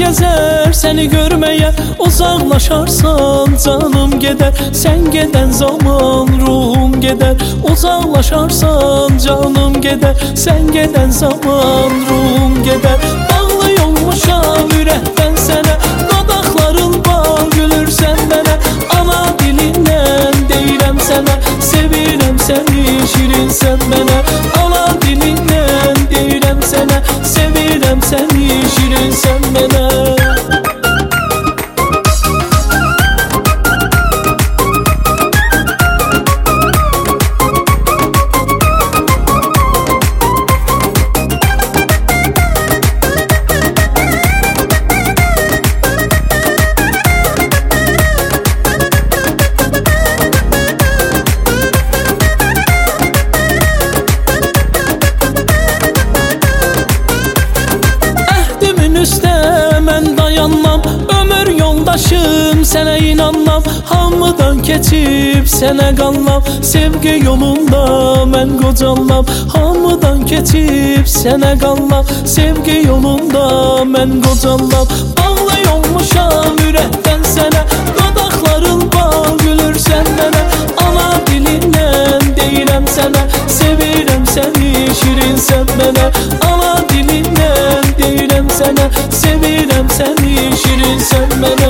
gezer seni görmeye, uzaklaşarsan canım gider. Sen giden zaman ruhum gider. Uzaklaşarsan canım gider. Sen giden zaman ruhum gider. Bağlı olmuşam ürəkdən sənə, dodaqların bal gülürsən mənə. Ana dilindən deyirəm sənə, sevirəm səni, şirinsən mənə. Ana dilindən deyirəm sənə, sevirəm səni, şirinsən mənə. Ömür yoldaşım sənə inanmam, hamıdan keçib sənə qanlam. Sevgi yolunda mən qocallam, hamıdan keçib sənə qanlam. Sevgi yolunda mən qocallam. Bağlı olmuşam ürəkdən sənə, dodaqların bal gülürsən mənə. Ana dilindən deyirəm sənə, sevirəm səni, şirinsən mənə. Ana dilindən deyirəm sənə, sevirəm səni, şirinsən mənə.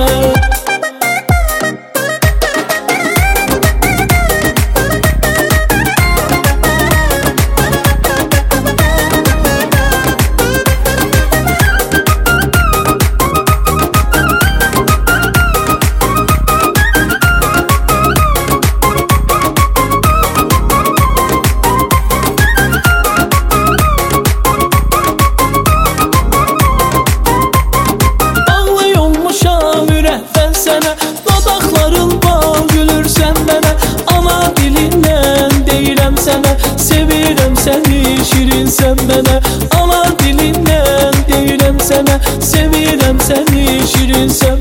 Dodaqların bal gülürsən mənə. Ana dilindən deyirəm sənə, sevirəm səni, şirinsən mənə. Ana dilindən deyirəm sənə, sevirəm səni, şirinsən